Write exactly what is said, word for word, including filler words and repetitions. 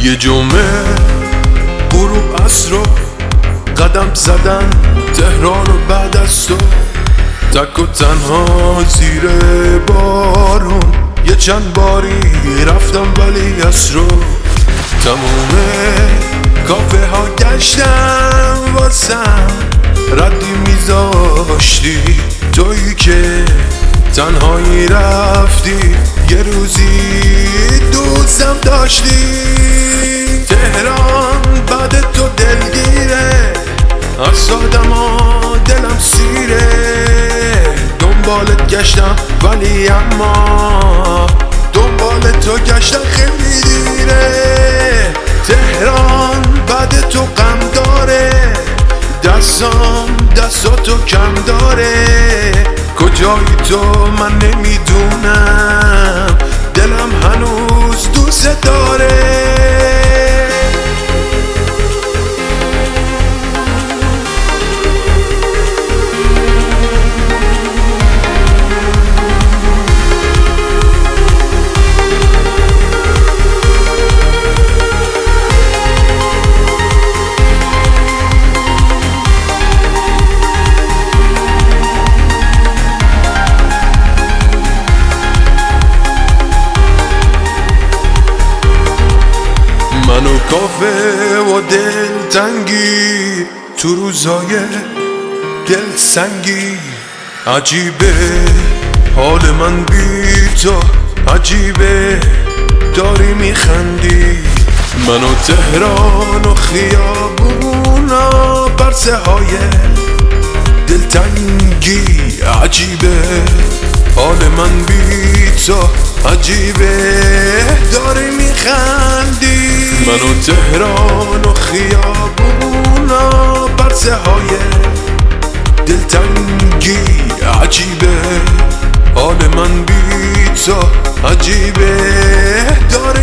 یه جمعه غروب عصر قدم زدن تهران و بعد از تو تک و تنها زیر بارون یه چند باری رفتم ولی از رو تموم کافه ها گشتم واسم ردی میذاشتی تویی که تنهایی رفتی یه روزی دوستم داشتی تهران بعد تو دلگیره از آدم ها دلم سیره دنبالت گشتم ولی اما دنبال تو گشتم خیلی دیره تهران بعد تو غم داره دستام دستاتو کم داره کجایی تو من نمیدونم دلم هنوز دوست داره منو کافه و دل تنگی تو روزای دل سنگی عجیبه حال من بی تو عجیبه داری میخندی منو تهران و خیابونا برسه های دل تنگی عجیبه حال من بی تو عجیبه داری میخندی منو تهران و خیابونا برسه های دلتنگی عجیبه حال من بی تو عجیبه داره